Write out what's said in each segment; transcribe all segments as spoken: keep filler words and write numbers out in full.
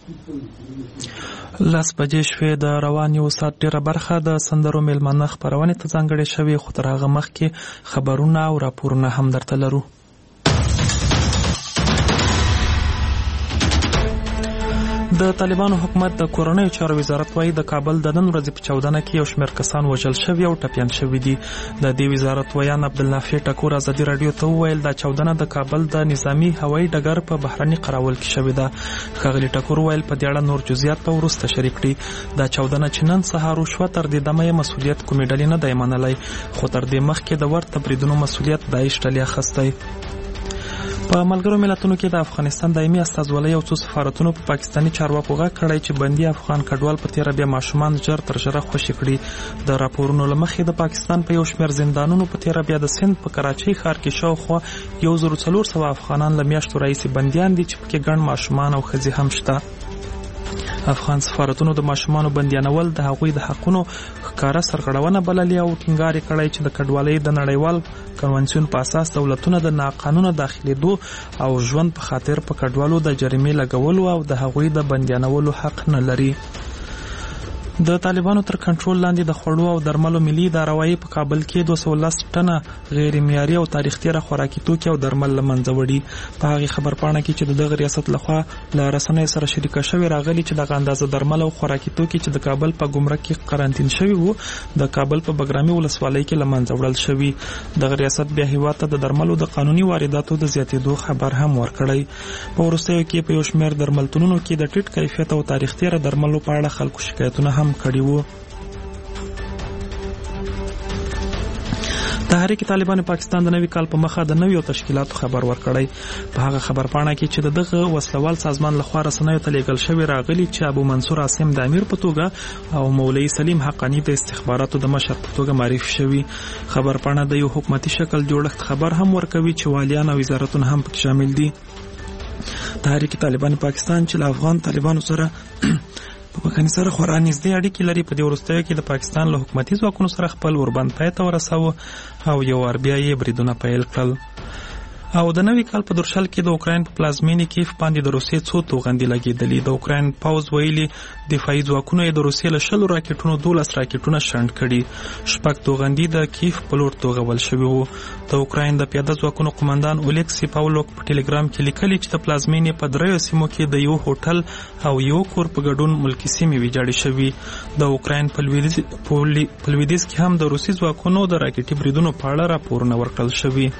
لس بجې شوې. د روان یو ساعت ډېره برخه د سندرو میلمانه خپرونې ته ځانګړې شوې، خو تر هغه مخکې خبرونه او راپورونه هم درته لرو. د طالبانو حکومت د کورنیو چارو وزارت وايي د کابل د نن ورځې په چاودنه کې یو شمېر کسان وژل شوي او ټپیان شوي دي. د دې وزارت ویان عبدالنافع ټکور ازادي راډیو ته وویل دا چاودنه د کابل د نظامی هوایي ډګر په بهرني قراول کې شوې ده. ښاغلي ټکور ویل په دې اړه نور جزئیات به وروسته شریک کړي. دا چاودنه چې نن سهار وشوه تر دې دمه یې مسؤلیت کومې ډلې نه دی منلی، خو تر دې مخکې د ورته بریدونو مسؤلیت داعش ډلې اخیستی. په ملګرو ملتونو کې د افغانستان دایمي استازولۍ او څو سفارتونو په پاکستاني چارواکو غږ کړی چې بندي افغان کډوال په تیره بیا ماشومان ژر تر ژره خوشي کړي. د راپورونو له مخې د پاکستان په یو شمېر زندانونو په تیره بیا د سند په کراچۍ ښار کې شاوخوا یو زر څلور سوه افغانان له میاشتو راهیسې بندیان دي چې پکې ګڼ ماشومان او ښځې هم شته. افغان سفارتونو د ماشومانو بندیانول د هغوی د حقونو ښکاره سرغړونه بللې او ټینګار یې کړی چې د کډوالۍ د نړیوال کنونسیون په اساس دولتونه د ناقانونه داخلېدو او ژوند په خاطر په کډوالو د جریمې لګولو او د هغوی د بندیانولو حق نه لري. د طالبانو تر کنټرول لاندې د خوړو او درملو ملي اداره وايي په کابل کې دوه سوه لس ټنه غیر معیاري او تاریخ تیره خوراکي توکي او درمل له منځه وړي. په هغې خبرپاڼه کې چې د دغه ریاست لخوا له رسنیو سره شریکه شوې راغلي چې دغه اندازه درمل او خوراکي توکي چې د کابل په ګمرک کې قرنطین شوي وو د کابل په بګرامي ولسوالۍ کې له منځه وړل شوي. دغه ریاست بیا هیواد ته د درملو د قانوني وارداتو د زیاتېدو خبر هم ورکړی. په وروستیو کې په یو شمېر درملتونونو کې د ټیټ کیفیت او تاریخ تیره درملو په اړه خلکو شکایتونه هم کړي وو. تحریک طالبان پاکستان د نوي کال په مخه د نویو تشکیلاتو خبر ورکړی. په هغه خبرپاڼه کې چې دغه وسلوال سازمان لخوا رسنیو ته لیږل شوی راغلي چې ابو منصور عاصم د امیر په توګه او مولوي سلیم حقانی د استخباراتو د مشر په توګه معرفي شوي. خبرپاڼه د یو حکومتي شکل جوړښت خبر هم ورکوي چې والیان او وزارتونه هم پکې شامل دي. تحریک طالبان پاکستان چې له افغان طالبانو سره په پاکستان سره خورا نږدې اړیکې لري په دې وروستیو کې د پاکستان له حکومتي ځواکونو سره خپل اوربند پای ته ورساوه او یو وار بیا یې بریدونه پیل کړل. او د نوي کال په درشل کې د اوکراین په پلازمینې کیف باندې د روسیې څو توغندي لګېدلي. د اوکراین پوځ ویلي دفاعي ځواکونو یې د روسیې له شلو راکټونو دولس راکټونه شنډ کړي. شپږ توغندي د کیف په لور توغول شوي وو. د اوکراین د پیاده ځواکونو قماندان اولیکسی پاولوک په ټلګرام کې لیکلي چې د پلازمینې په دریو سیمو کې د یو هوټل او یو کور په ګډون ملکي سیمې ویجاړې شوي. د اوکراین په لویدیځ کې هم د روسي ځواکونو د راکټي بریدونو په اړه راپورونه ورکړل شوي.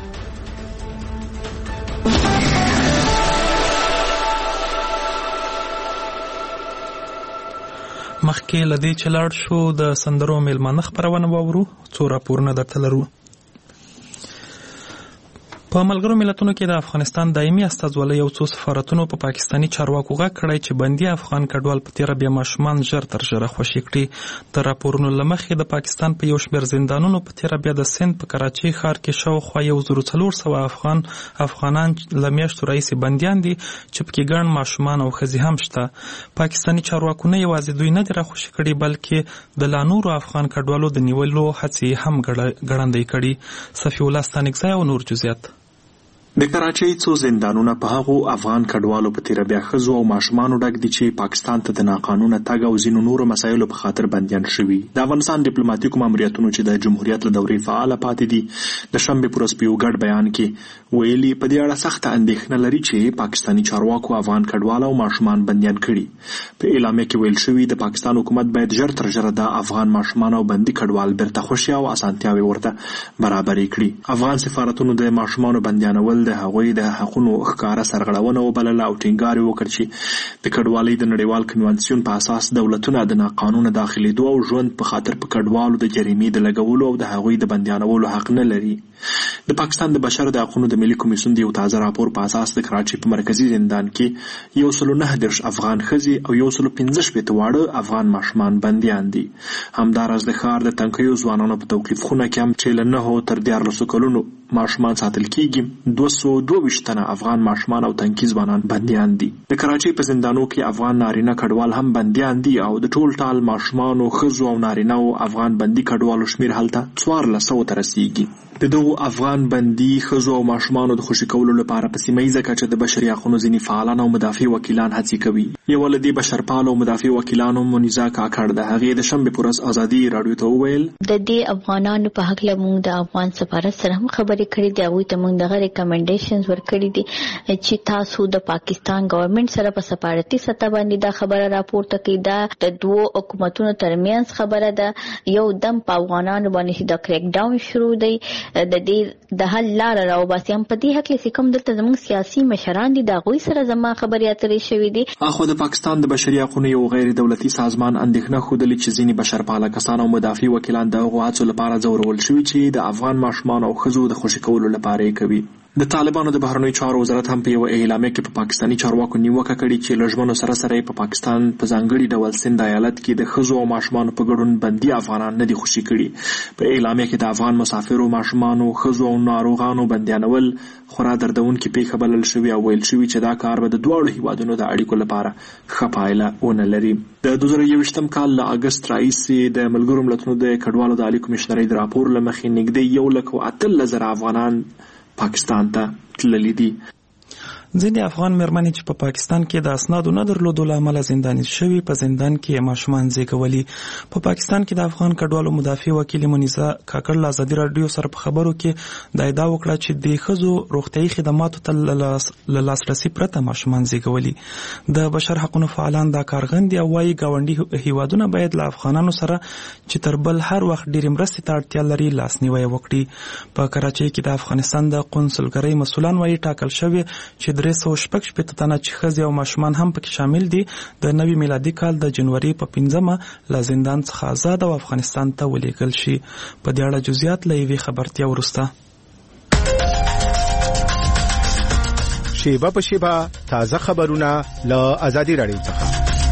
مخکې له دې چې لاړ شو د سندرو میلمانه خپرونه واورو، څو راپورونه درته لرو. په ملګرو ملتونو کې د افغانستان دایمي استازولۍ او څو سفارتونو په پاکستاني چارواکو غږ کړی چې بندي افغان کډوال په تیره بیا ماشومان ژر تر ژره خوشي کړي. د راپورونو له مخې د پاکستان په یو شمېر زندانونو په تیره بیا د سند په کراچۍ ښار کې شاوخوا یو زر څلور سوه افغان افغانان له میاشتو راهیسې بندیان دي چې پکې ګڼ ماشومان او ښځې هم شته. پاکستاني چارواکو نه یوازې دوی نه دي راخوشي کړي بلکې د لا نورو افغان کډوالو د نیولو هڅې هم ګړندۍ کړي. صفي الله ستانکزی او نور جزئیات. د کراچۍ څو زندانونه په هغو افغان کډوالو په تیره بیا ښځو او ماشومانو ډک دي چې پاکستان ته د ناقانونه تګ او ځینو نورو مسایلو په خاطر بندیان شوي. د افغانستان ډیپلوماټیکو ماموریتونو چې د جمهوریت له دورې فعاله پاتې دي د شنبې په ورځ په یو ګډ بیان کې ویلي په دې اړه سخته اندېښنه لري چې پاکستاني چارواکو افغان کډوال او ماشومان بندیان کړي. په اعلامیه کې ویل شوي د پاکستان حکومت باید ژر تر ژره د افغان ماشومان او بندي کډوال بیرته خوشي او اسانتیاوې ورته برابرې کړي. افغان سفارتونو د ماشومانو بندیانول د هغوی د حقونو ښکاره سرغړونه وبلله او ټینګار یې وکړ چې د کډوالۍ د نړیوال کنونسیون په اساس دولتونه د ناقانونه داخلېدو او ژوند په خاطر په کډوالو د جریمې د لګولو او د هغوی د بندیانولو حق نه لري. د پاکستان د بشر د حقونو د ملي کمیسیون د یو تازه راپور په اساس د کراچۍ په مرکزي زندان کې یو سلو نهه دېرش افغان ښځې او یو سلو پنځه شپېته واړه افغان ماشومان بندیان دي. همداراز د ښار د تنکیو ځوانانو په توقیف خونه کې هم چې له نهو تر دیارلسو کلونو ماشومان ساتل کیږي دوه سوه دوه ویشت تنه افغان ماشومان او تنکي ځوانان بندیان دي. د کراچۍ په زندانو کې افغان نارینه کډوال هم بندیان دي او د ټول ټال ماشومانو ښځو او نارینه او افغان بندي کډوالو شمیر هلته څوارلس سوو ته رسیږي. د دغو دغو افغان بندي ښځو او ماشومانو د خوشي کولو لپاره په سیمه ییزه کچه د بشري حقونو ځینې فعالان او مدافع وکیلان هڅې کوي. یوه له دې بشرپالو او مدافع وکیلانو منیزا کاکړ ده. هغې د شنبې په ورځ ازادي راډیو ته وویل د دې افغانانو په حق له موږ د افغان سفارت سره هم خبرې کړې دي. هغوی ته موږ دغه ریکمنډیشنز ورکړي دي چې تاسو د پاکستان ګورنمنت سره په سفارتي سطح باندې دا خبره راپورته کړئ. دا د دوو حکومتونو ترمنځ خبره ده. یو دم په افغانانو باندې د کریک ډاون شروع دی د دې د حل لاره راوباسي. هم په دې حق کې کوم دلته زموږ سیاسي مشران دي د هغوی سره زما خبرې اترې شوې دي. اخو د پاکستان د بشري حقونو یو غیر دولتي سازمان اندېښنه ښودلې چې ځینې بشرپاله کسان او مدافع وکیلان د هغو هڅو لپاره ځورول شوي چې د افغان ماشومانو او ښځو د خوشي کولو لپاره یې کوي. د طالبانو د بهرنیو چارو وزارت هم په یو اعلامیه کې په پا پاکستاني چارواکو نیوکه کړې چې له ژمنو سره سره په پاکستان په ځانګړي ډول سند ایالت کې د ښځو او ماشومانو په ګډون بندي افغانان نه دي خوشي کړي. په اعلامیه کې د افغان مسافرو ماشومانو ښځو او ناروغانو بندیانول خورا دردونکې پیښه بلل شوې او ویل شوي چې دا کار به د دواړو هیوادونو د اړیکو لپاره ښه پایله ونه لري. د دوه زره یوویشتم کال له اګست راهیسې د ملګرو ملتونو د کډوالو د عالي کمیشنرۍ د راپور له مخې نږدې یو لک او اتلس زره افغانان پاکستان ته تللی دي. ځینې افغان مېرمنې چې په پا پاکستان کې د اسنادو نه درلودو له امله زنداني شوي په زندان کې ماشومان زیږولي. په پاکستان کې د افغان کډوالو مدافع وکیل منیزا کاکړ له ازادي راډیو سره په خبرو کې دا ادعا وکړه چې د ښځو روغتیايي خدماتو ته له لاسرسي پرته ماشومان زیږولي. د بشر حقونو فعالان دا کارغندي او وايي ګاونډي هیوادونه باید له افغانانو سره چې تر بل هر وخت ډېرې مرستې ته اړتیا لري لاسنیوی وکړي. په کراچۍ کې د افغانستان د قونسلګرۍ مسؤلان وايي ټاکل شوی چې درې سوه شپږ شپېته تنه چې ښځې او ماشومان هم پکې شامل دي د نوي میلادي کال د جنوري په پنځمه له زندان څخه آزاد او افغانستان ته ولېږل شي. په دې اړه جزئیات له یوې خبرتیا وروسته. شیبه په شیبه تازه خبرونه له ازادي راډیو څخه.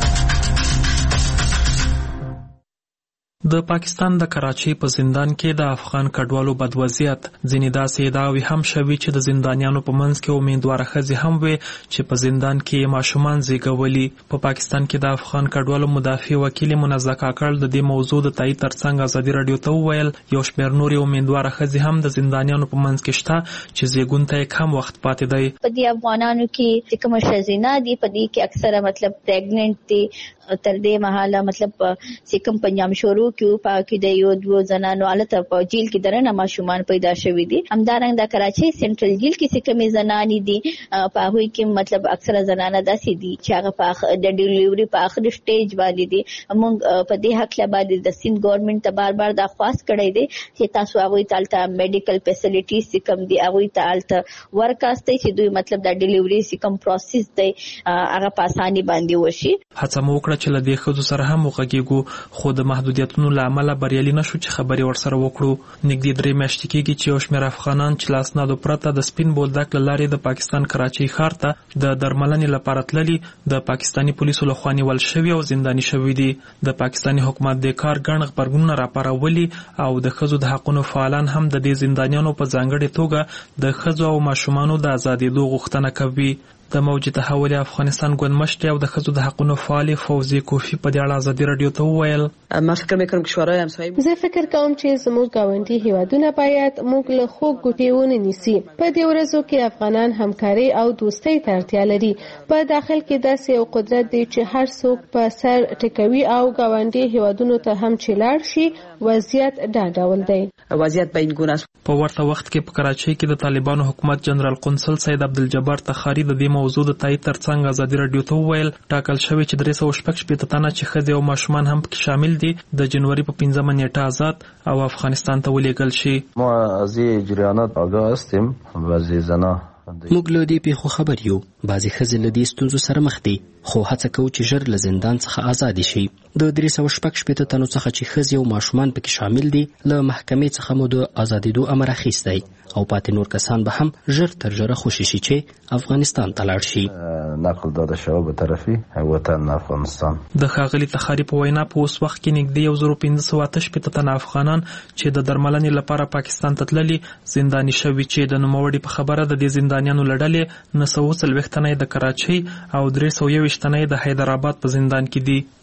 د پاکستان د کراچۍ په زندان کې د افغان کډوالو بد وضعیت. ځینې داسې ادعاوې هم شوي چې د زندانیانو په منځ کې امیندواره ښځې هم وې چې په زندان کې ماشومان زیږولي. په پاکستان کې د افغان کډوالو مدافع وکیل منیزا کاکړ د دې موضوع د تایید ترڅنګ ازادي راډیو ته وویل یو شمېر نورې امیندواره ښځې هم د زندانیانو په منځ کې شته چې زیږون ته یې کم وخت پاتې دی. په دې افغانانو کې چې کومه ښځینه دي په دې کې اکثره مطلب پریګننټ دي. تر دې مهاله مطلب چې کوم پنځم شروع کې په کې د یو دوه زنانو الته په جیل کې درنه ماشومان پیدا شوي دي. همدارنګه د کراچۍ سنټرل جیل کې چې کومې زنانې دي په هغوی کې مطلب اکثره زنانه داسې دي چې هغه په د ډیلیوري په آخري سټیج باندې دي. موږ په دې حق له باندې د سند ګورنمنت ته بار بار درخواست کړی دی چې تاسو هغوی ته الته میډیکل فیسیلیټیز چې کوم دي هغوی ته الته ورکاستئ چې دوی مطلب د ډیلیوري چې کوم پروسس دی هغه په اساني باندې وشي. هڅه مو وکړه چې له دې ښځو سره هم وغږیږو خو د محدودیتونو له امله بریالي نشو چې خبرې ورسره وکړو. نږدې درې میاشتې کېږي چې یو شمېر افغانان چې له اسنادو پرته د سپین بولدک له لارې د پاکستان کراچۍ ښار ته د درملنې لپاره تللي د پاکستاني پولیسو لخوا نیول شوي او زنداني شوي دي. د پاکستاني حکومت د کار ګڼ غبرګونونه راپارولي او د ښځو د حقونو فعالان هم د دې زندانیانو په ځانګړې توګه د ښځو او ماشومانو د ازادېدو غوښتنه کوي. د موجي تحول افغانستان ګوندمشر او د ښځو د حقونو فعال فوزي کوفی په دې اړه ازادي راډیو ته وویل ما فکر میکنم که شورای همسایه زه فکر کوم چې زموږ ګاونډي هیوادونه باید موږ له خوږ ګوتې ونه نیسي. په دې ورځو کې افغانان همکاري او دوستۍ ته اړتیا لري. په داخل کې داسې یو قدرت دی چې هر څوک په سر ټکوي او ګاونډي هیوادونو ته هم چې لاړ شي وضعیت دا ډول دی. وضعیت به این گونه است. په ورته وخت کې په کراچۍ کې د طالبانو حکومت جنرال قونسل سید عبدالجبار تخاری د دې موضوع د تایید ترڅنګ ازادي راډیو ته وویل ټاکل شوی چې درې سوه شپږ شپېته تنه چې ښځې او ماشومان هم پکې شامل دي د جنوري په پنځمه نیټه آزاد او افغانستان ته ولېږل شي. ما از این جریانات آگاه هستیم. بعضی زنها موږ له دې پیښو خبر یو. بعضې ښځې له دې ستونزو سره مخ دي خو هڅه کوو چې ژر له زندان څخه آزادې شي. د درې سوه شپږ شپېته تنو څخه چې ښځې او ماشومان پکې شامل دي له محکمې څخه مو د آزادېدو امر اخیستی او پاتې نور کسان به هم ژر تر ژره خوشي شي چې افغانستان ته لاړ شي. نقل داده شوه به طرفی وطن افغانستان. د ښاغلي تخاري په وینا په اوس وخت کې نږدې یو زرو پنځه سوه اته شپېته تنه افغانان چې د درملنې لپاره پاکستان ته تللي زنداني شوي چې د نوموړي په خبره د دې زندانیانو له ډلې نهه سوه څلوېښت تنه د کراچۍ او درې سوه یوویشت تنه د حیدرآباد په زندان کې دي.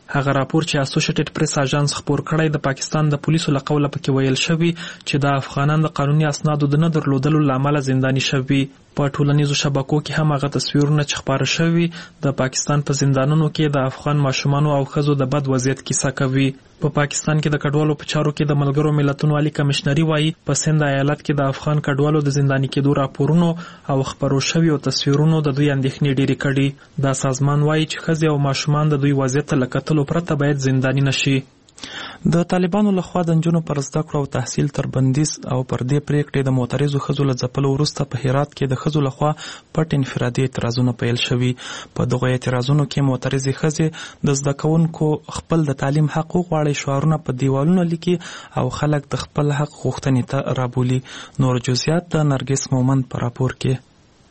هغه راپور چې اسوسییټډ پریس اژانس خپور کړی د پاکستان د پولیسو له قوله پکې ویل شوی چې د افغانان د قانوني اسنادو د نه درلودلو له امله زنداني شوي. په ټولنیزو شبکو کې هم هغه تصویرونه چې خپاره شوي د پاکستان په زندانونو کې د افغان ماشومانو او ښځو د بد وضعیت کیسه کوي. په پاکستان کې د کډوالو په چارو کې د ملګرو ملتونو عالی کمشنري وایي په سند ایالت کې د افغان کډوالو د زنداني کېدو راپورونو او خپرو شویو تصویرونو د دوی اندېښنې ډېرې کړي. دا سازمان وایي چې ښځې او ماشومان د دوی وضعیت ته له کتلو پرته باید زنداني نشي. د طالبانو لخوا د نجونو پر زده کړو او تحصیل تر بندیز او پر دې پریکړې د معترضو ښځو له ځپلو وروسته په هرات کې د ښځو لخوا پټ انفرادي اعتراضونه پیل شوي. په دغو اعتراضونو کې معترضې ښځې د زده کوونکو خپل د تعلیم حق وغواړي شعارونه په دیوالونو لیکي او خلک د خپل حق غوښتنې ته رابولي. نور جزئیات د نرګس مومند په راپور کې.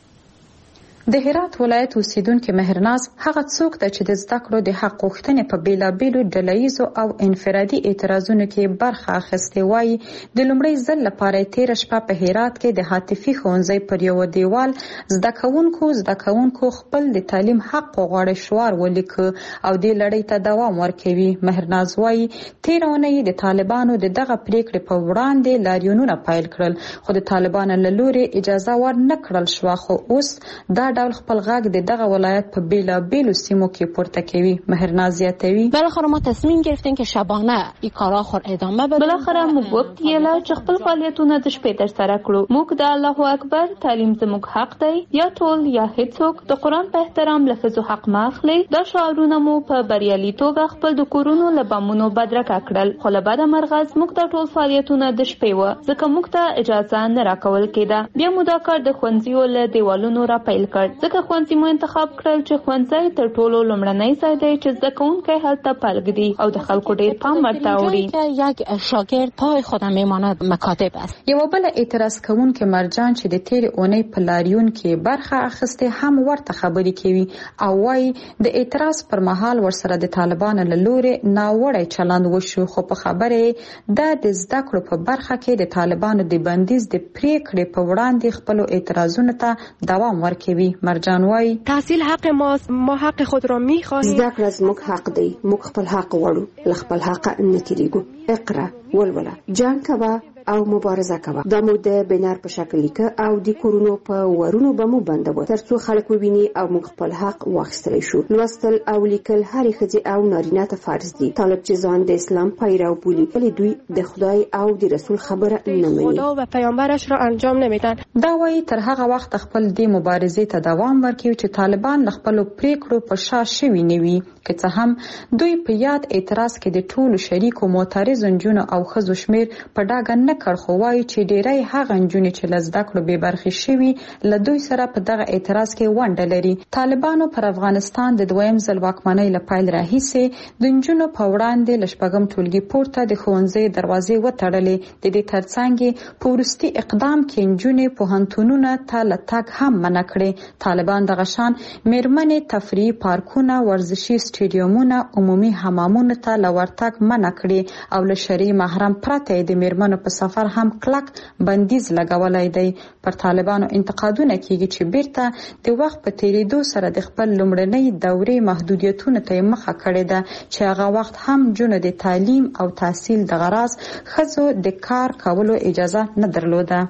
د هرات ولایت اوسیدونکو مهرناز هغه څوک ده چې د زده کړو د حق غوښتنې په بیلابیلو ډلهییزو او انفرادي اعتراضونو کې برخه اخیستې وایي د لومړي ځل لپاره تېره شپه په هرات کې د هاتفي ښوونځي پر یو دیوال زده کوونکو زده کوونکو خپل د تعلیم حق غواړي شعار ولیکه او د لړۍ ته دوام ورکوي. مهرناز وایي تېره اونۍ د طالبانو د دغه پریکړې په وړاندې لاریونونه پیل کړل خو د طالبانو له لوري اجازه ورنه کړل شوه خو اوس دا ډول خپل غږ د دغه ولایت په بیلابیلو سیمو کې پورته کوي. مهرناز زیاتوي بالاخره ما تصمیم گرفتیم که شبانه این کارا خور ادامه بدیم. بالاخره موږ وکړل چې خپل فعالیتونه د شپې تر سره کړو. موږ د الله اکبر تعلیم زموږ حق دی یا ټول یا هیڅوک د قرآن په احترام له ښځو حق ما اخلي. دا شعارونه مو په بریالي توګه خپل د کورونو له بمونو بدرګه کړل خو له بده مرغه موږ د ټول فعالیتونه د شپې و ځکه موږ ته اجازه نه راکول کېده. بیا مو دا کار د ښوونځیو له دیوالونو را پیل کړ ځکه ښوونځي مو انتخاب کړل چې ښوونځی تر ټولو لومړنی ځای دی چې زده کوونکی هلته پلږدي او د خلکو ډېر پام ورته اوړي. یک شاگرد پای خودم میماند مکاتب است. یوه بله اعتراض کوونکې مرجان چې د تېرې اونۍ په لاریون کې برخه اخیستې هم ورته خبرې کوي او وایي د اعتراض پر مهال ورسره د طالبانو له لوري ناوړی چلند وشو خو په خبره دا د زده کړو په برخه کې د طالبانو د بندیز د پریکړې په وړاندې خپلو اعتراضونو ته دوام ورکوي. مرجان وای تحصیل حق ماست ما حق خود را می‌خواهیم. زده کړه زموږ حق دی موږ خپل حق غواړو له خپل حق نه تیریږو. اقرا ولوله جنگ کوه او مبارزه کوه. دا مو د بنر په شکل لیکه او د کورونو په ورونو به مو بندوه ترڅو خلک وویني او موږ خپل حق واخیستلی شو. لوستل او لیکل هرې ښځې او نارینه ته فرض دي. طالب چې ځان د اسلام پیرو بولي ولی دوی د خدای او د رسول خبره نه مني. خدا و پیامبرش را انجام نمیدن. دا وایي تر هغه وخت خپل د مبارزې ته دوام ورکوي چې طالبان له خپلو پریکړو په شا شوي نه وي که څه هم دوی په یاد اعتراض کې د ټولو شریکو معترضو نجونو او ښځو شمیر په ډاګه نه کړ خو وایي چې ډیری هغه نجونې چې له زده کړو بې برخې شوي له دوی سره په دغه اعتراض کې ونډه لري. طالبانو پر افغانستان د دویم ځل واکمنۍ له پیل راهیسې د نجونو په وړاندې له شپږم ټولګي پورته د ښوونځي دروازې وتړلې. د دې ترڅنګ په وروستي اقدام کې نجونې پوهنتونونو ته له تګ هم منع کړې. طالبان دغه شان میرمنې تفریحي پارکونه ورزشي سټیډیومونه عمومي حمامونو ته له ورتګ منع کړې او له شرعي محرم پرته د میرمنو په سفر هم کلک بندیز لګولای دی. پر طالبانو انتقادونه کیږي چې بیرته د وخت په تیریدو سره د خپل لومړنۍ دورې محدودیتونو ته مخه کړې ده چې هغه وخت هم جنو د تعلیم او تحصیل د غرض ښځو د کار کولو اجازه نه درلوده.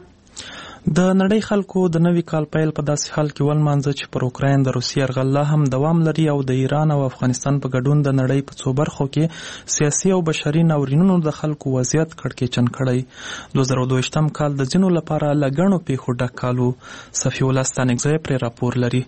د نړۍ خلکو د نوي کال پیل په داسې حال کې ولمانځه چې پر اوکراین د روسیې یرغل هم دوام لري او د ایران او افغانستان په ګډون د نړۍ په څو برخو کې سیاسي او بشري ناورینونو د خلکو وضعیت کړکېچن کړی. دوه زره دویشتم کال د ځینو لپاره له ګڼو پیښو ډک کال و. صفي الله ستانکزی پرې راپور لري.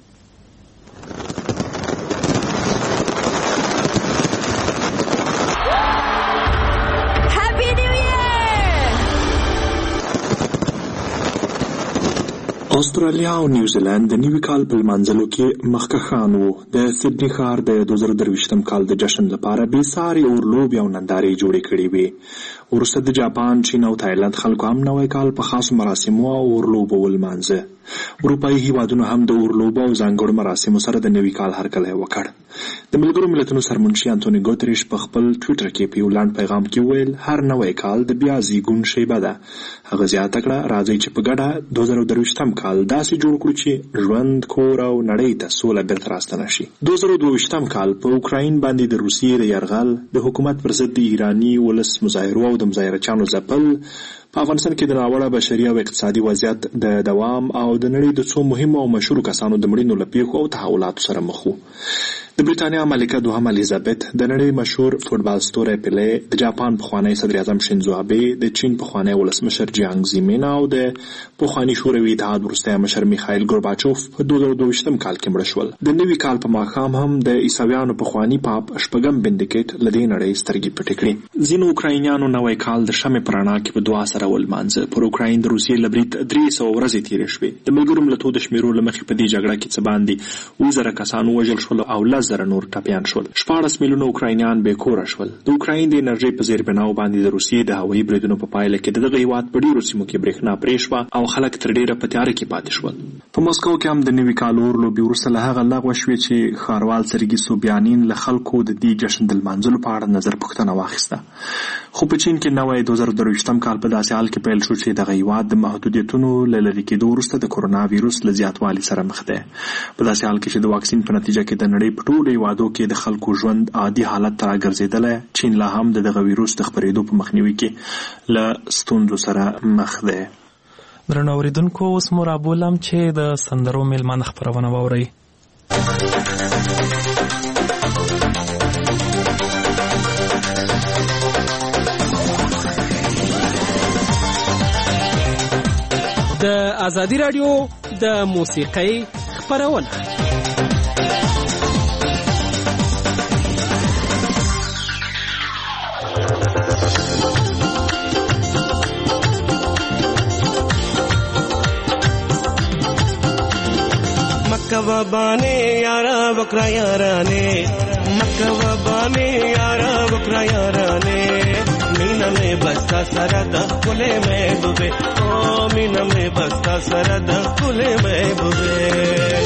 استرالیا او نیوزیلند د نوي کال په لمانځلو کې مخکښان وو. د سیډني ښار د دوه زره درویشتم کال د جشن لپاره بې ساري اورلوبې او نندارې جوړې کړې وې. وروسته د جاپان، چین او تایلند خلکو هم نوی کال په خاصو مراسمو او اورلوبو ولمانځه. اروپایي هیوادونو هم د اورلوبو او ځانګړو مراسمو سره د نوي کال هرکلی وکړ. د ملګرو ملتونو سرمنشي انټوني ګوتریش په خپل ټویټر کې په یو لنډ پیغام کې ویل هر نوی کال د بیا زیږون شیبه ده. هغه زیاته کړه راځئ چې په ګډه دوه زره درویشتم کال داسې جوړ کړو چې ژوند، کور او نړۍ ته سوله بیرته راستنه شي. دوه زره دوه ویشتم کال په اوکراین باندې د روسیې د یرغل، د حکومت پر ضد د ایراني ولس مظاهرو او د مظاهرچیانو ځپل، په افغانستان کې د ناوړه بشري او اقتصادي وضعیت د دوام او د نړۍ د څو مهمو او مشهورو کسانو د مړینو له پیښو او تحولاتو سره مخ وو. د بریتانیا ملکه دوهم الیزابت، د نړۍ مشهور فوټبال ستوری پیله، د جاپان پخوانی صدر اعظم شینزو آبه، د چین پخوانی ولسمشر جیانګ زیمین او د پخوانی شوروي اتحاد وروستی مشر میخایل ګورباچوف په دوه زره دوه ویشتم کال کې مړه شول. د نوي کال په ماښام هم د عیسویانو پخوانی پاپ شپږم بندیکټ له دې نړۍ سترګې پټې کړې. ځینو اوکراینیانو نوی کال د شمعې په رڼا کې په دعا سره ولمانځه. پر اوکراین د روسیې له برید درې سوه ورځې تېرې شوې. د ملګرو ملتونو د شمېرو له مخې په دې جګړه کې څه باندې اووه زره کسان ووژل شول او لس زره نور ټپیان شول. شپاړس میلیونه اوکراینیان بې کوره شول. د اوکراین د انرژۍ په زیربناو باندې د روسیې د هوایي بریدونو په پایله کې د دغه هېواد په ډېرو سیمو کې برېښنا پرې شوه او خلک تر ډېره په تیاره کې پاتې شول. په مسکو کې هم د نوي کال اور لوبې وروسته له هغه لغوه شوې چې ښاروال سرګي سوبیانین له خلکو د دې جشن د لمانځلو په اړه نظر پوښتنه واخیسته. خو په چین کې نوی دوه زره درویشتم کال په داسې حال کې پیل شو چې دغه هېواد د محدودیتونو له لرې کېدو وروسته د کرونا ویروس له زیاتوالي سره مخ دی. په داسې حال کې چې د واکسین په نتیجه کې د نړۍ په ټولو هېوادو کې د خلکو ژوند عادي حالت ته راګرځېدلی، چین لا هم د دغه ویروس د خپرېدو په مخنیوي کې له ستونزو سره مخ دی. درنو اورېدونکو، اوس مو رابولم چې د سندرو میلمانه خپرونه واورئ. د ازادي راډیو د موسیقۍ خپرونه. مکوا بانے یارا بکرا یارانے، مکوا بانے یارا بکرا یارانے، مینا میں بستا سرد کلے محبوبے، او مینا میں بستا سرد کلے محبوبے.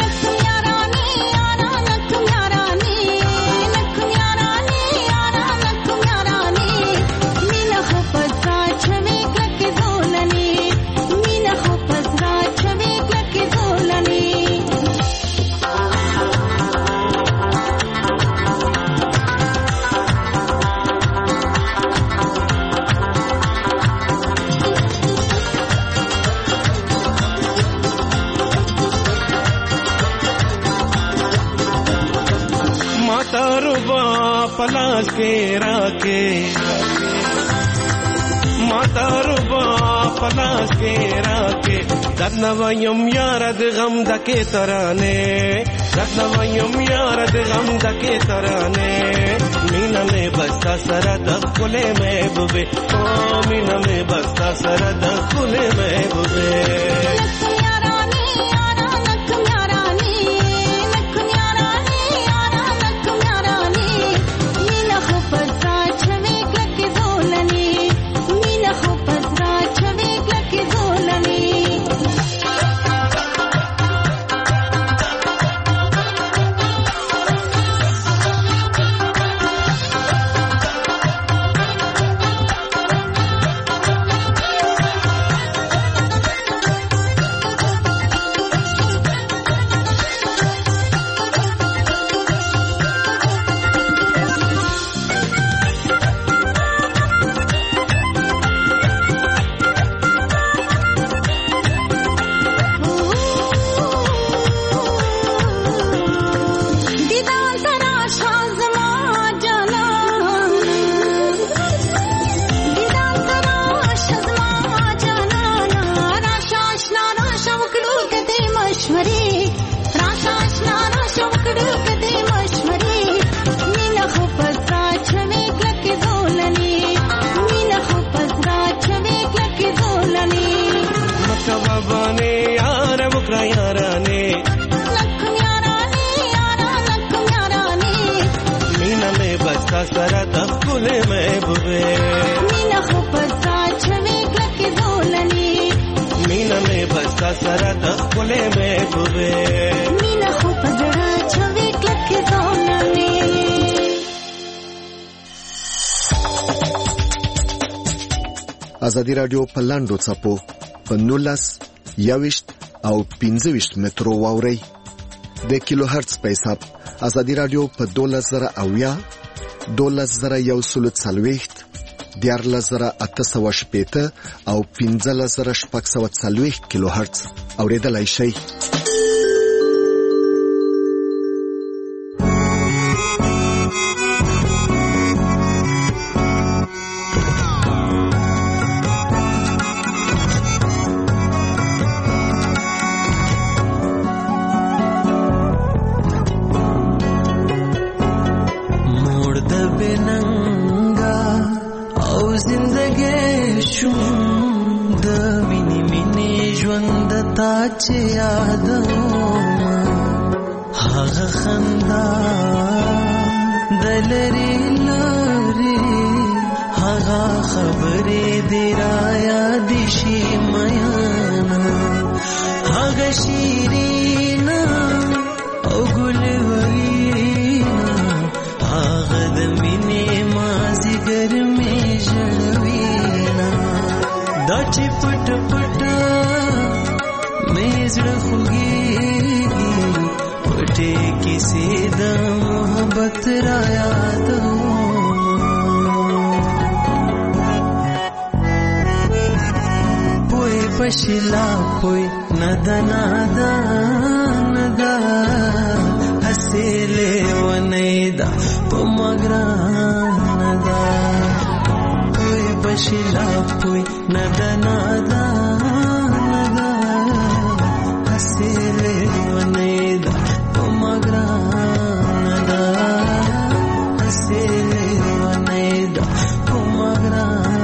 پلاس کے راکے ماتا ربا پلاس کے راکے، دنویم یارد غم دکے ترانے، دنویم یارد غم دکے ترانے، مینا میں بستا سرد کلے محبوبے، او مینا میں بستا سرد کلے محبوبے. ازادي راډیو په لاندو څپو په نولس یوشت او پنځه ویشت مترو واورئ. د کیلو هرتز په حساب ازادي رادیو په دولس زره اویا، دولس زره یو سل څلوېښت، دیارلس زره اته سوه شپېته او پنځلس زره شپږ سوه څلوېښت کیلو هرتز اورېدلای شئ. पशिला कोई नदा नदा नदा हसेले वनेदा तुमग्रा नदा कोई पशिला कोई नदा नदा नदा हसेले वनेदा तुमग्रा नदा हसेले वनेदा तुमग्रा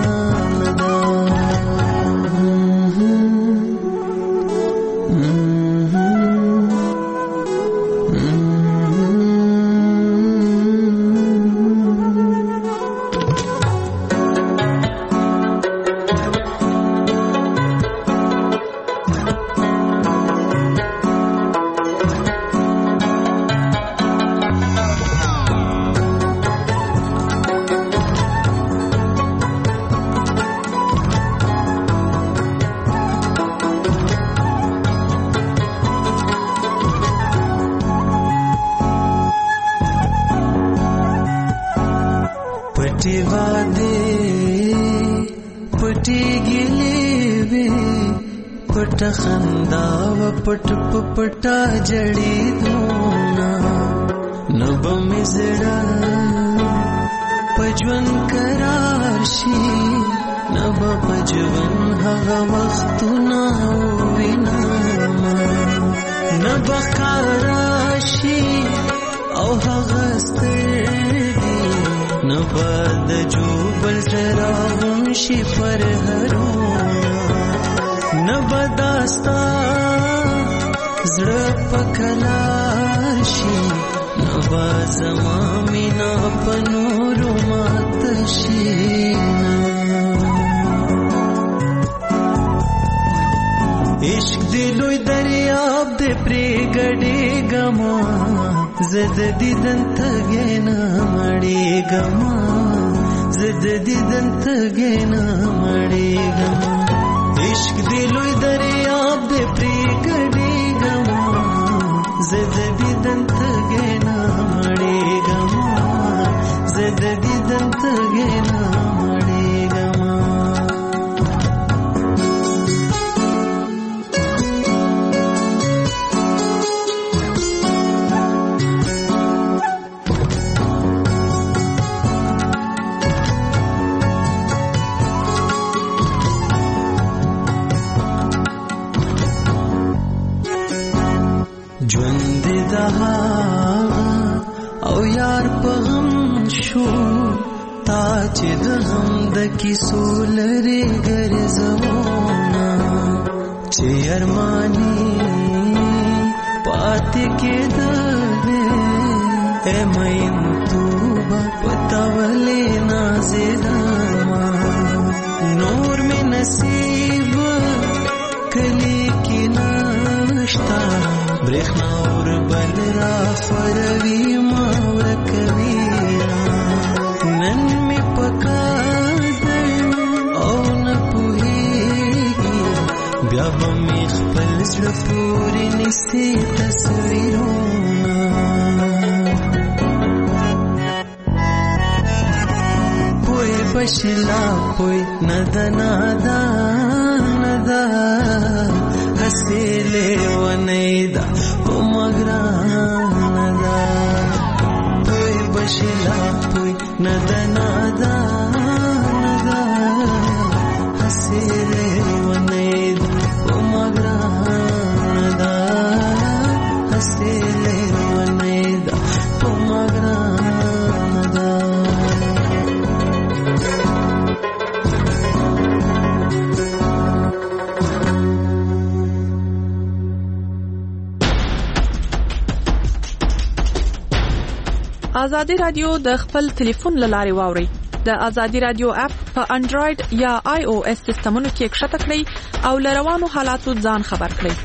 पट पटा जड़ी दूना नब मिजड़ा पजवन करारशी नब पजवन हवा वक्तुना विना नब कराशी औ हगस्तेगी नब दजो बलजरा वंशी पर हरो नब दास्ता زړه پکلاشي نوازما مینا پنورو ماتشي عشق دی لوی دریاب دی پری ګډي ګما زد دیدن تګینا مړی ګما زد دیدن تګینا مړی ګما عشق دی لوی دریاب دی پری ګډي زد دیدن تګینا مړی ګما زد دیدن تګینا مړی ګما ژوند دها او یار په غم شو تا چې د غم د کیسو لري ګرځونا چې ارمانی پاتې کېده اے مین تو پتاولې نازېدما نور می نصیب کلی کې نشتا برخنا اور بل را فروی ماور کوینا نن می پکادر او نپوهیگی بیا با می خپل زړه پورې نسي تصویرونه پوی بشلا پوی ندا ندا ندا حسیلې ونیدا او مګران ندا پوی بشلا پوی ندا ندا ندا حسیلې ونیدا او مګران ندا حسیلې ونیدا او مګران ندا ازادي رادیو د خپل ټلیفون لارې واوري. د ازادي رادیو اپ په انډراید یا آی او اس سیستمونو کې کښته کړئ او له روانو حالاتو ځان خبر کړئ.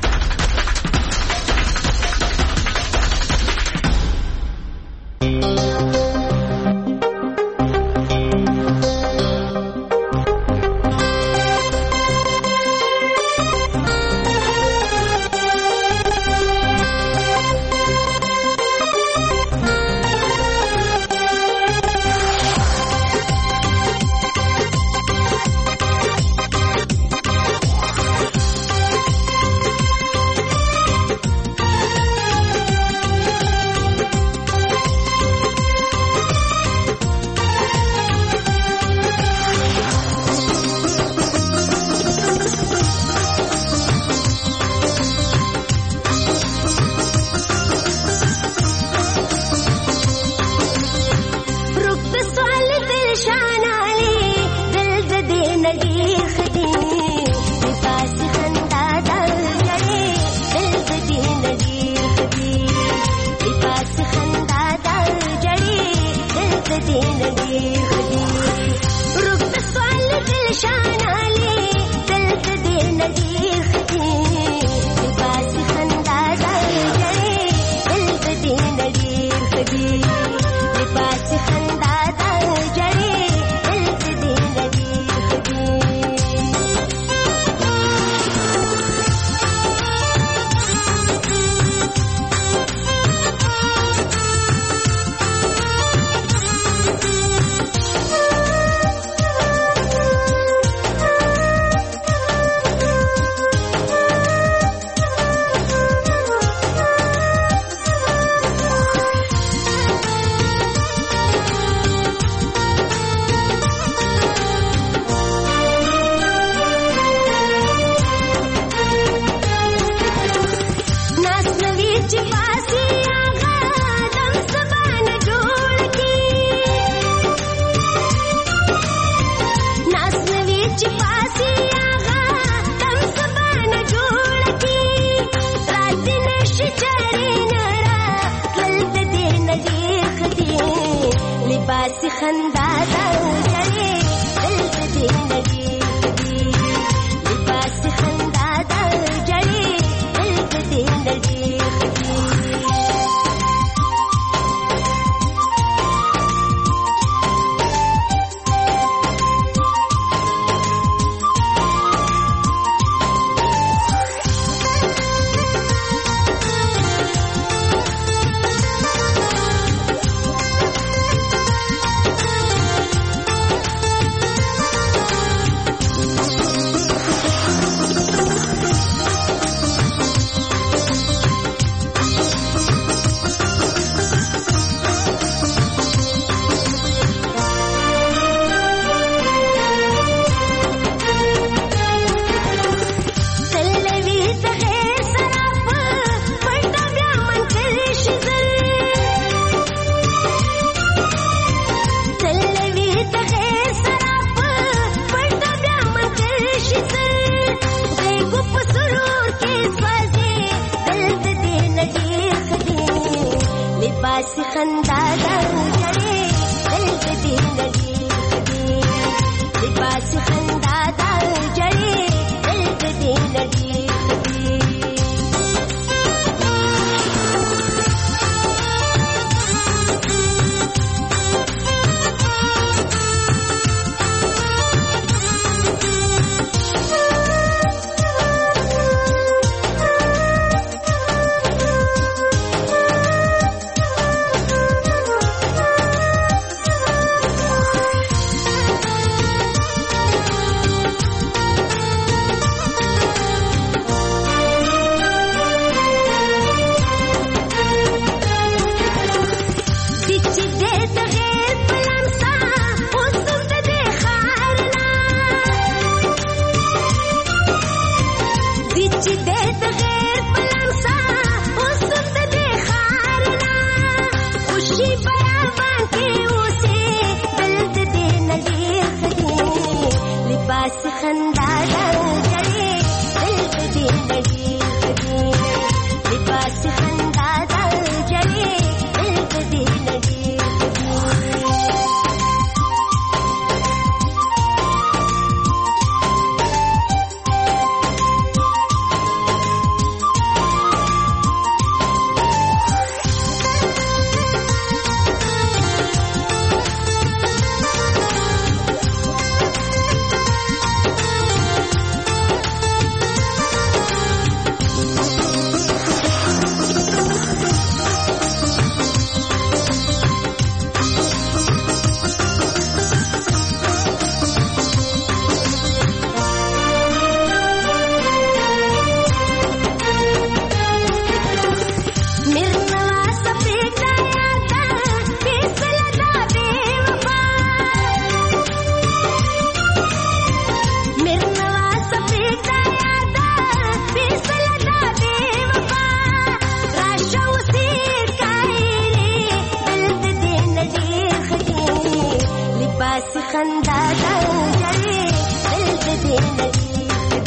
خندا جړې دل دې لګي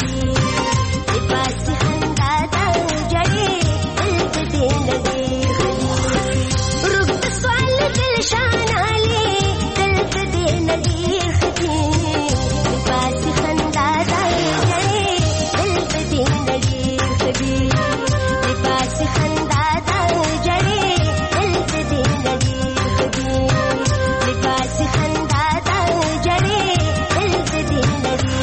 لباس خندا جړې دل دې لګي رب سوال دل شان علي دل دې لګي خدي لباس خندا جړې دل دې لګي خدي لباس خندا جړې دل دې لګي خدي لباس خندا جړې دل دې لګي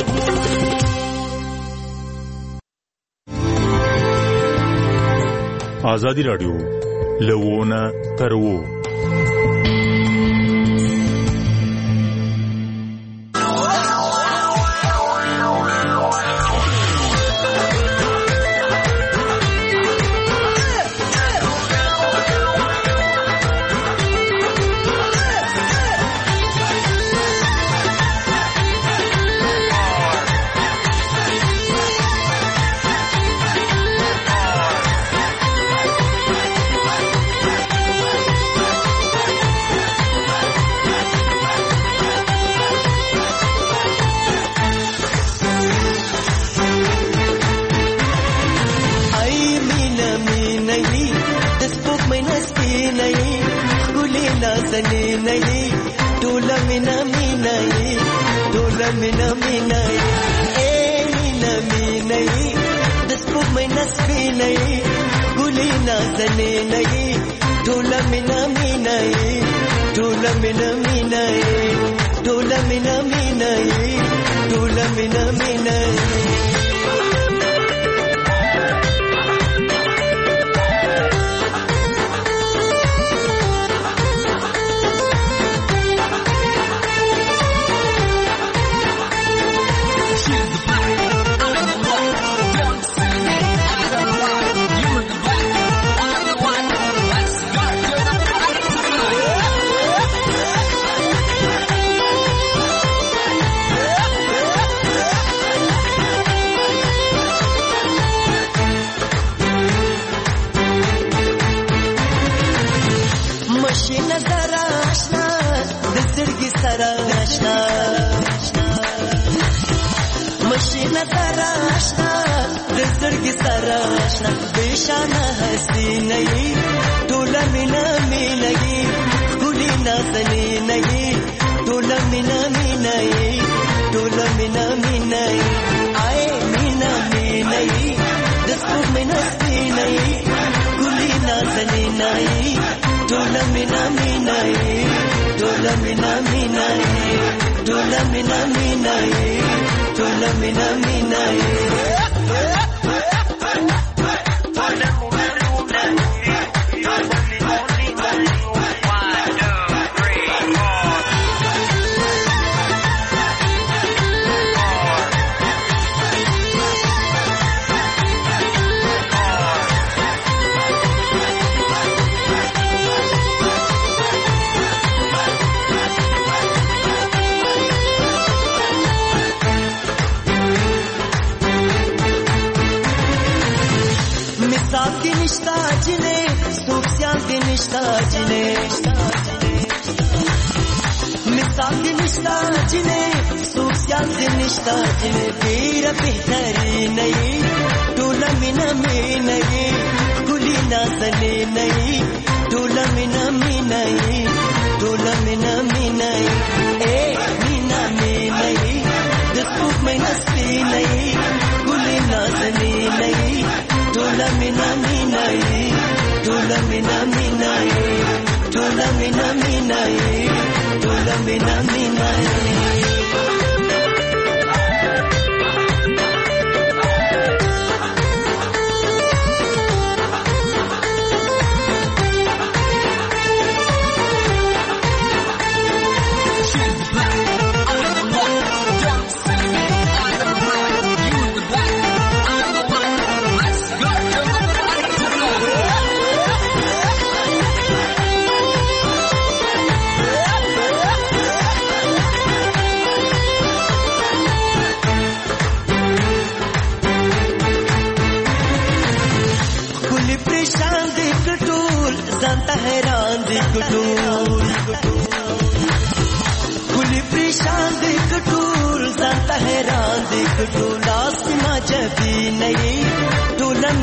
آزادی رادیو لوونه ترو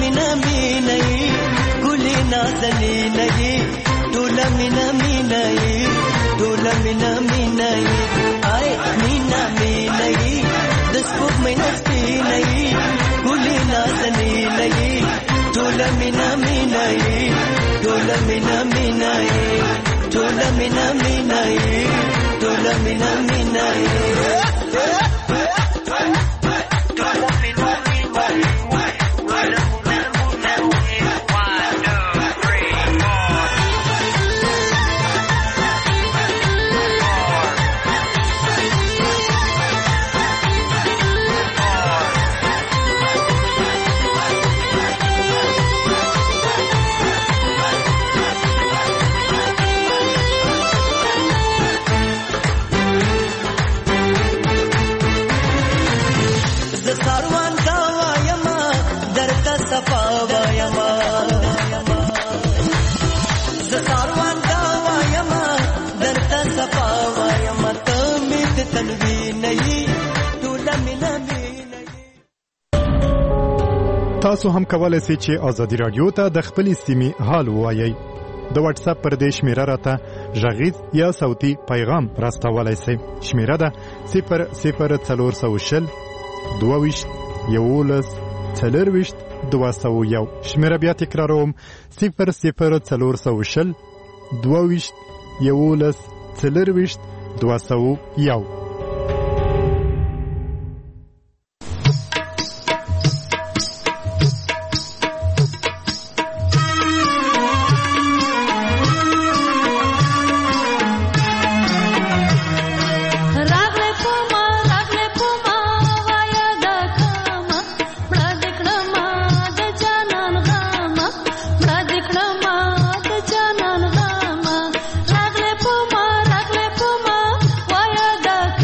مینا مینا ګلې نازنینه ټوله مینا مینا ټوله مینا مینا آی مینا مینا د سپوږمۍ سپینه ګلې نازنینه ټوله مینا مینا ټوله مینا مینا ټوله مینا مینا ټوله مینا مینا تاسو هم کولای شئ چې ازادي رادیو ته د خپل سیمې حال ووایئ. د واتس اپ پر دې شمیره راته غږیز یا صوتي پیغام راستولای شئ. شمیره ده صفر صفر څلور سوه شل دوه ویشت یولس څلور ویشت دوه سوه یو. شمیره بیا تکراروم صفر صفر څلور سوه شل دوه ویشت یولس څلور ویشت دوه سوه یو. Raghle puma, raghle puma, waya da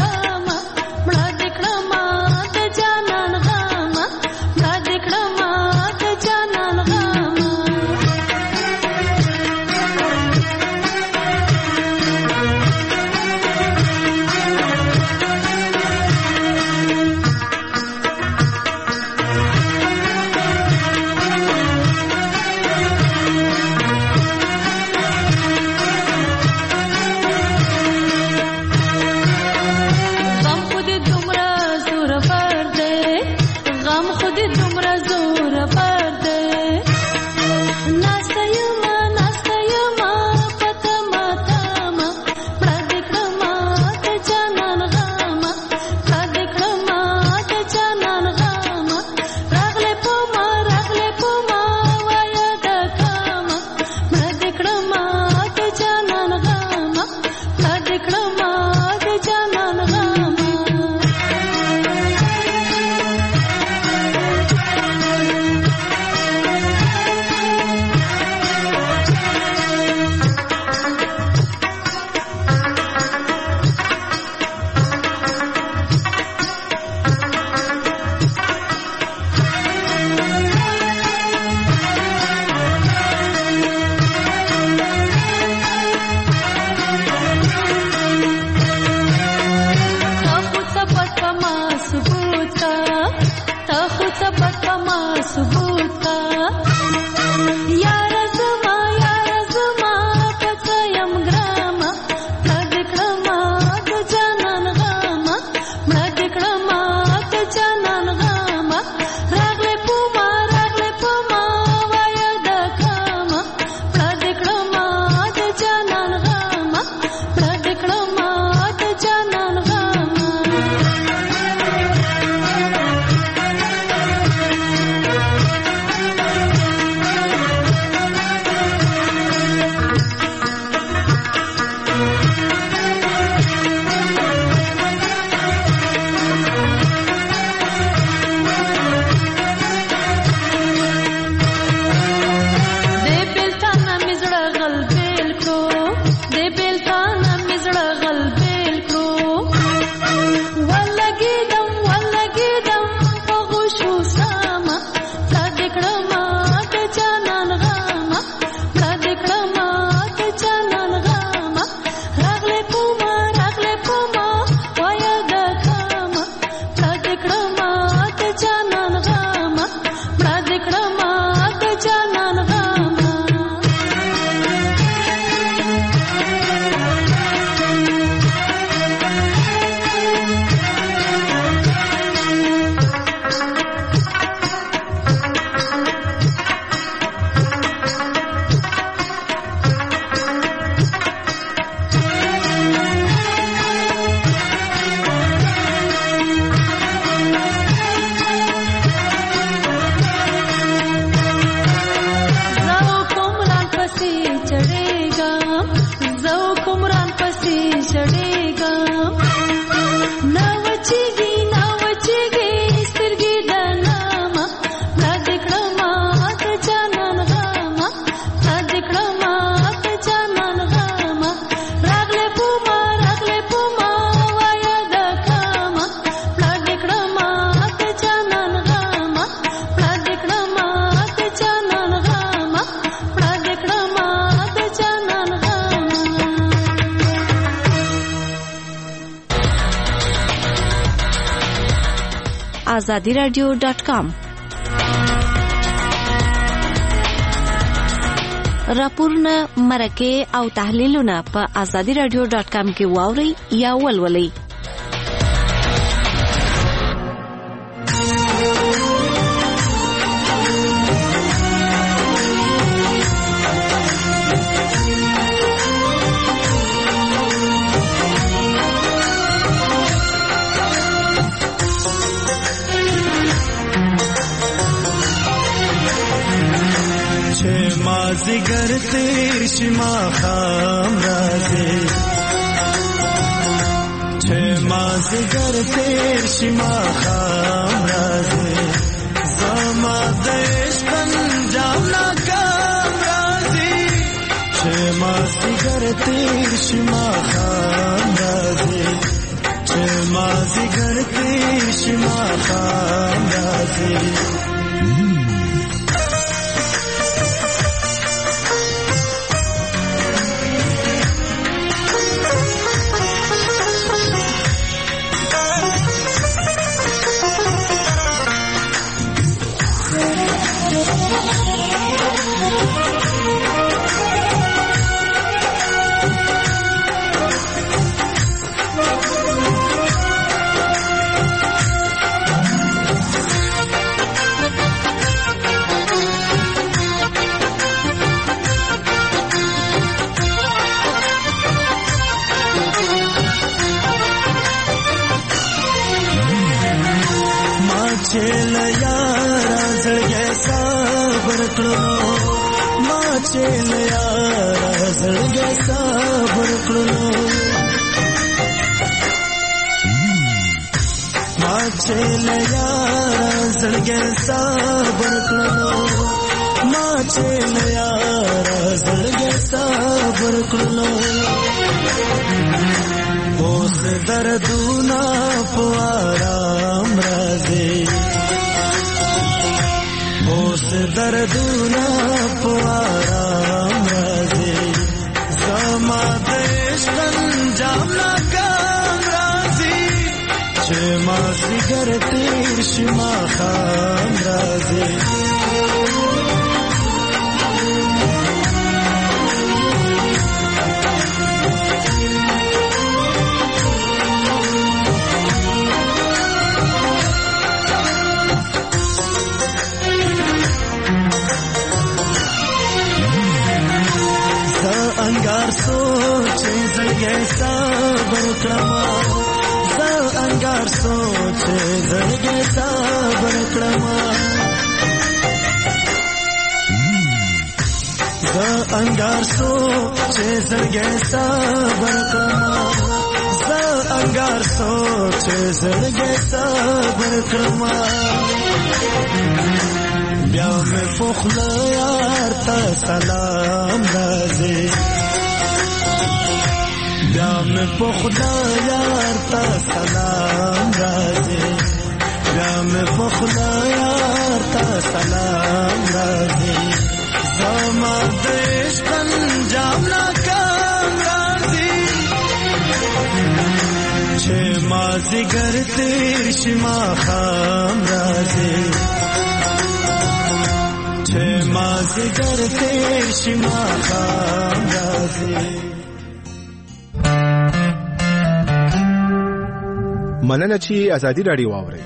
آزادي رادیو ډاټ کام. راپورونه، مرکې او تحلیلونه په آزادي رادیو ډاټ کام کې واورئ یا ولولئ. زگر تیر شما خام رازی چه ما زگر تیر شما خام رازی زما دیش پنجام ناکام رازی چه ما زگر تیر شما خام رازی چه ما زگر تیر شما خام رازی چل یارا زړګي صبر کړو ما چل یارا زړګي صبر کړو ما چل یارا زړګي صبر کړو ما چل یارا زړګي صبر کړو اوس دردونه په آرام راځي اوس دردونه په آرام راځي زما د عشق انجام ناکام راځي چې ما زګر تیر شي ماښام راځي انگار سوچ زړګي صبر کړما زه انگار سوچ زړګي صبر کړما زه انگار سوچ زړګي صبر کړما زه انگار سوچ زړګي صبر کړما بیا مې پخلا یار ته سلام راځي بیا مې پخلا یار ته سلام راځي بیا مې پخلا یار ته سلام راځي زما د عشق انجام ناکام راځي چې ما زګر تیر شي ماښام راځي چې ما زګر تیر شي ماښام راځي. مننه چې ازادي راډیو واورئ.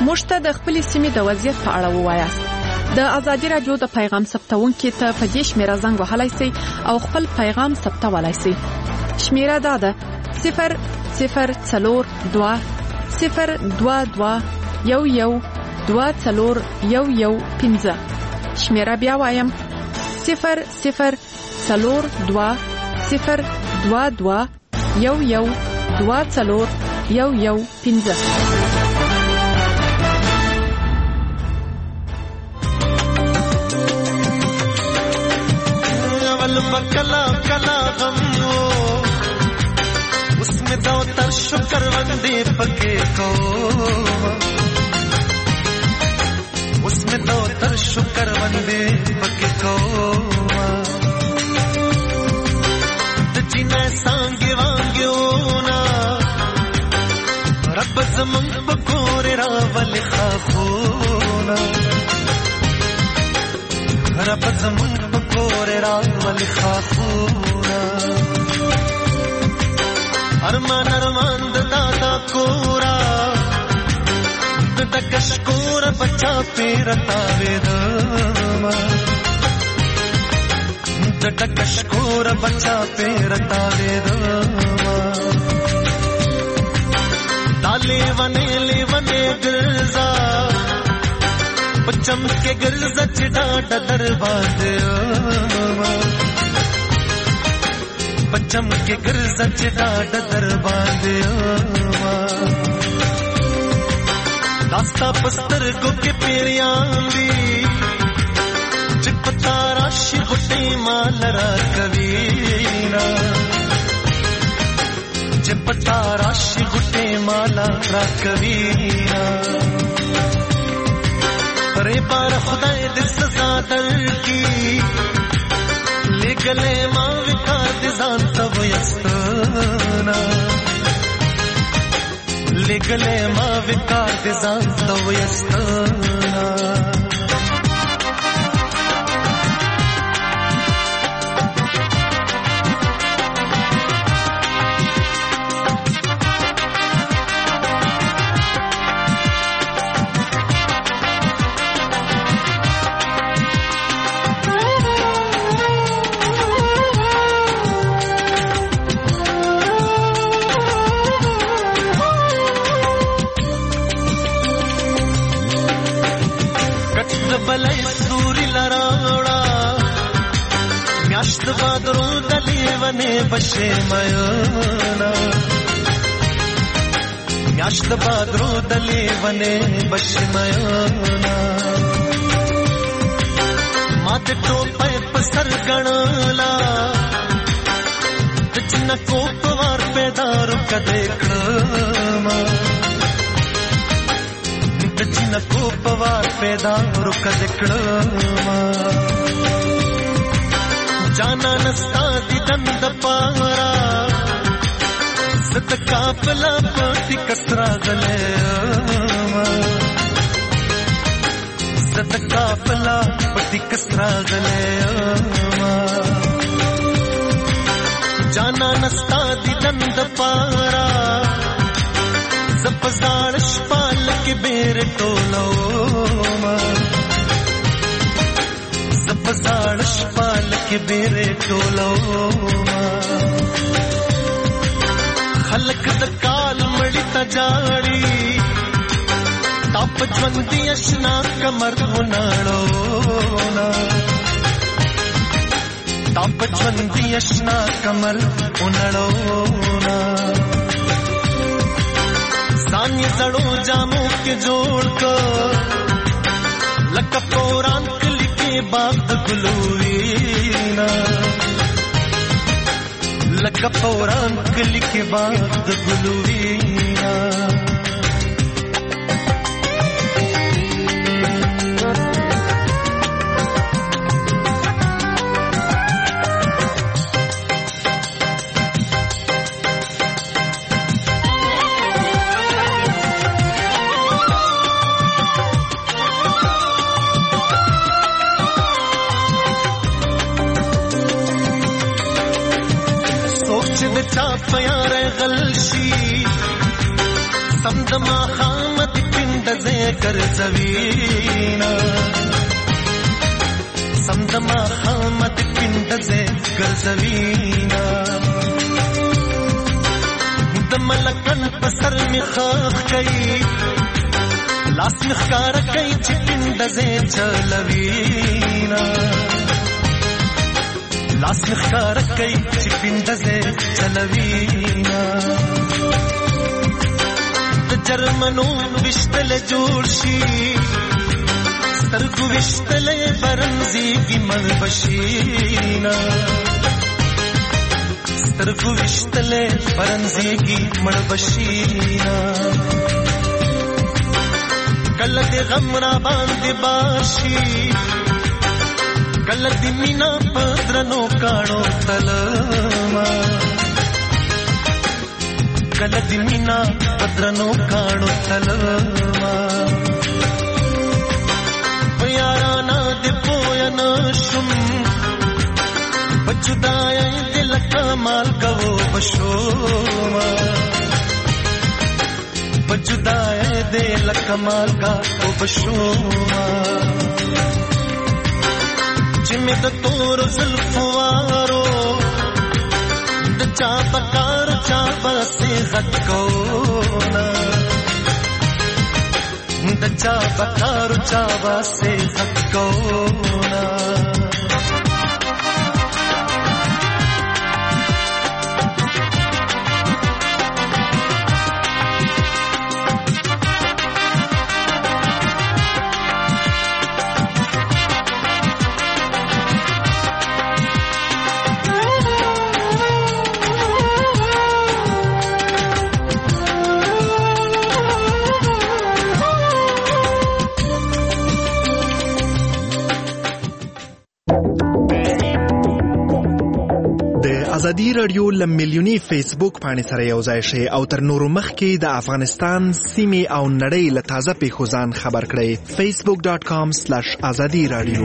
موږ ته د خپل سیمې د وضعیت په اړه ووایاست. د ازادي رادیو د پیغام ثبتونکو ته په دې شمیره زنګ وهلای شئ او خپل پیغام ثبتولای شئ. شمیره دا ده صفر صفر څلور دوه صفر دوه دوه یو یو دوه څلور یو یو پنځه. شمیره بیا وایم صفر صفر څلور دوه صفر دوه دوه یو یو دوه څلور یو یو پنځه. کلا کلا غم ہو اس میں دو تر شکر بندے پکے کو اس میں دو تر شکر بندے پکے کو جنہیں سانگے وانگے ہونا رب زمن پکورے راول خاخونا رب زمن پکورے راول خاخونا ارمان ارمان دادا کورا دکشکور بچا پیرتا ویدما دکشکور بچا پیرتا ویدما دالے ونے لے ونے گرزا پچم کے گرزا چڑا ڈدر باندھما پچم کے گرزا چڑا ڈدر باندھما داستا پستر کو کے پیریاں دی چپتا راشی گٹی مالرا کبیرا چپتا راشی گٹی مالرا کبیرا رے بار خدای دل سزا در کی لے گلے ماں وکار دزان تب یستنا لے گلے ماں وکار دزان تب یستنا بلای سوری لراوڑا میاشت بادرو دلی ونے بشے میانا میاشت بادرو دلی ونے بشے میانا مات ٹوپے پسر گنالا تچنا کو پوار پیدار کدے کڑما دچنا کو پوار پیدا رک دکڑما جانا نستا دی دند پارا ست کافلا پاتی کسرا گلے ست کافلا پاتی کسرا گلے جانا نستا دی دند پارا زپزارش پال کے بیر ٹولو زپزارش پال کے بیر ٹولو خلق دکال مڑی تجاڑی تاپ جوندی اشنا کمر اناڑو تاپ جوندی اشنا کمر اناڑو سانی زڑو جامو کے جوڑ کر لکا پوران کلی کے باغ گلوینا لکا پوران کلی کے باغ گلوینا پیار غلشی سمدما خامد پند पिंडजे ګرځوینا سمدما خامت पिंडजे ګرځوینا د ملکن په سر می خاخ کوي لاس مخکار کوي چې पिंडजे چلوینا لاس مخکار کوي چې पिंडजे چلوینا د جرمنو وشتل جوړ شي سترګو وشتل برنزي کی مل بشینا سترګو وشتل برنزي کی مل بشینا کله دې غم را باندې باشي کله دې مینا پدرنو کاڼو تلما کله دې مینا پدرنو کاڼو تلما یارانا دې پوین شم بچدای دل کمال کو بشوما بچدای دل کمال کا کو بشوما جمه د تور زلفوارو د چا پکار چا بسې غټ کونا د چا پکار چا بسې غټ کونا ازادي رادیو لمیلیونی فیسبوک باندې سره یو ځای شي او تر نورو مخکې د افغانستان سیمې او نړۍ له تازه پیښو ځان خبر کړئ facebook dot com slash azadi radio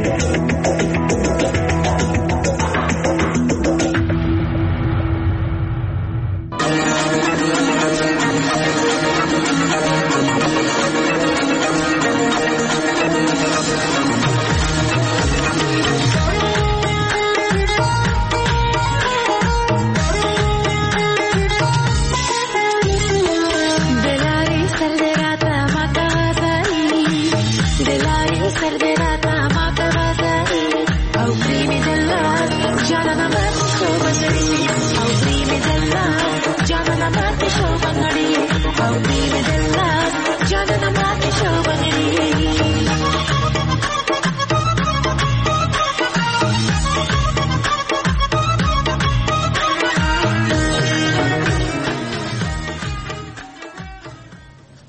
Show